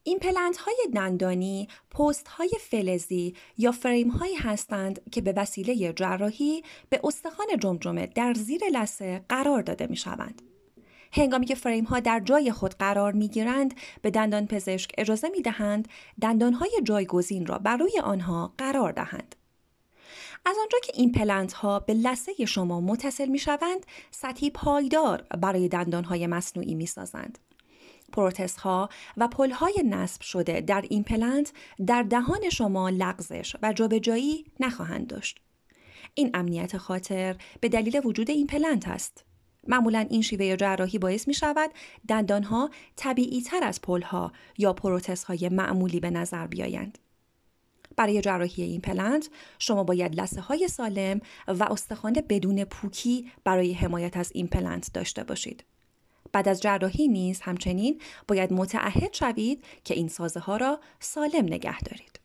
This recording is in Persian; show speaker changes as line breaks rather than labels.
ایمپلنت های دندانی پست های فلزی یا فریم هایی هستند که به وسیله جراحی به استخوان جمجمه در زیر لثه قرار داده می شوند. هنگامی که فریم ها در جای خود قرار می گیرند به دندان پزشک اجازه می دهند دندان های جایگزین را بر روی آنها قرار دهند. از آنجا که ایمپلنت ها به لثه شما متصل می شوند، سطحی پایدار برای دندان های مصنوعی می سازند. پروتز ها و پل های نصب شده در ایمپلنت در دهان شما لغزش و جابجایی نخواهند داشت. این امنیت خاطر به دلیل وجود ایمپلنت است. معمولاً این شیوه جراحی باعث می شود دندان ها طبیعی تر از پل ها یا پروتز های معمولی به نظر بیایند. برای جراحی ایمپلنت شما باید لثه های سالم و استخوان بدون پوکی برای حمایت از ایمپلنت داشته باشید. بعد از جراحی نیز همچنین باید متعهد شوید که این سازه ها را سالم نگه دارید.